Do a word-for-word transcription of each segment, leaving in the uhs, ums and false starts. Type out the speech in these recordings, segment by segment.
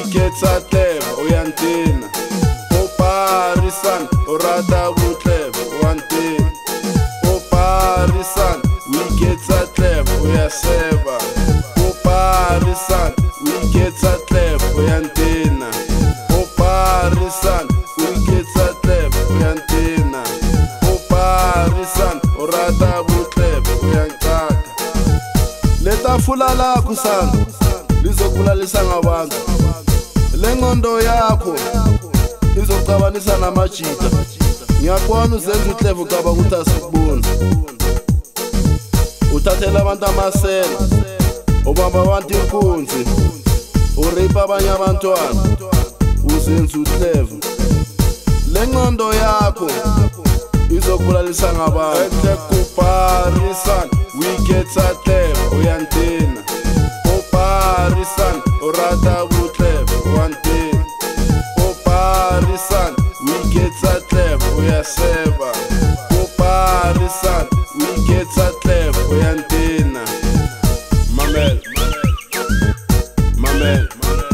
iketsa tleba uyantina oparisan orata butleba uyantina oparisan iketsa tleba uyaseba oparisan iketsa tleba uyantina oparisan iketsa tleba uyantina oparisan orata butleba uyankaka letafula lakho sana lizokulalisa ngabantu lengqondo yakho izocabanisa namajita ngiyakubona uzenza uhleva ucabanga ukuthi asikuboni uthathela abantu amasela ubamba abantu inkunzi uripa abanye abantwana uzenza uhleva lengqondo yakho izokulalisa ngabantu ehle kuparisan wiketsa tleba uyantina oparisan orata butleba uyantina oparisan wiketsa tleba uyaseba oparisan wiketsa tleba uyantina mamela mamela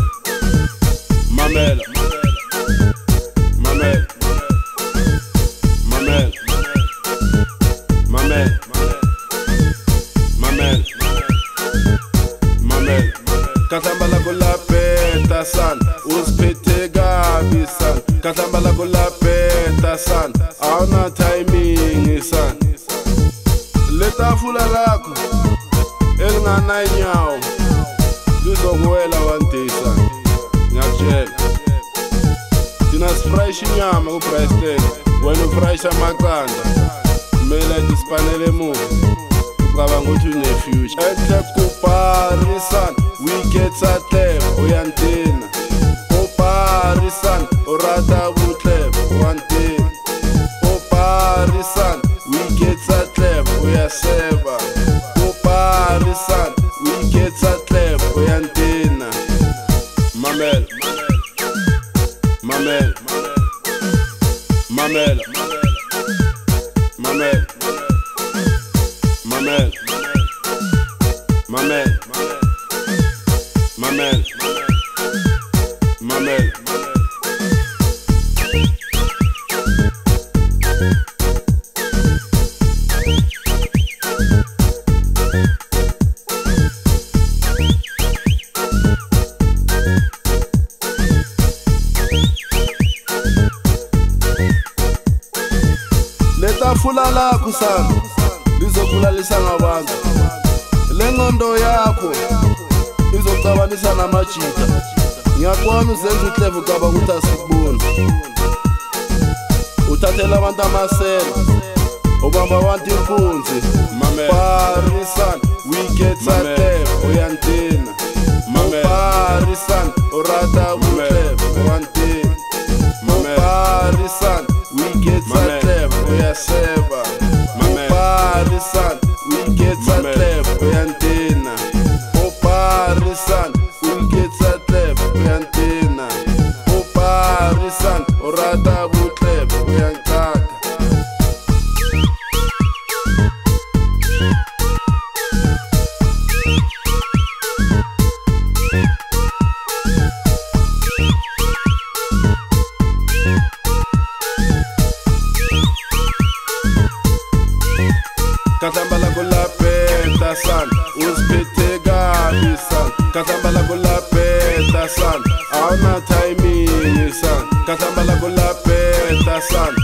mamela mamela mamela mamela mamela mamela kahlamba lakho laphetha sana uziphethe kabi sana kahlamba lakho laphetha sana awuna timing sana letafula lakho elingana inyawo lizokuwela one day sana ngiyakutshela thina sifrayisha inyama ku-Bryanston wena ufrayisha amaqanda kumele disipanele emuva ucabanga ukuthi une-future ehle kuparisan wiketsa tleba uyantina oparisan orata butleba uyantina oparisan wiketsa tleba uyaseba oparisan wiketsa tleba uyantina mamela mamela mamela mamela mamela mamela mamela mamela letafula lakho sana lizokulalisa ngabantu lengqondo yakho izocabanisa namajita ngiyakubona uzenza uhleva ucabanga ukuthi asikuboni uthathela abantu amasela ubamba abantu inkunzi parisan wiketsa tleba uyantina parisan orata butleba uyantina parisan wiketsa tleba uyaseba parisan wiketsa tleba uyantina oparisan wiketsa tleba uyantina oparisan orata butleba uyankaka kahlamba lakho laphetha sana uziphethe kabi sana kahlamba lakho laphetha sana awuna timing sana kahlamba lakho laphetha sana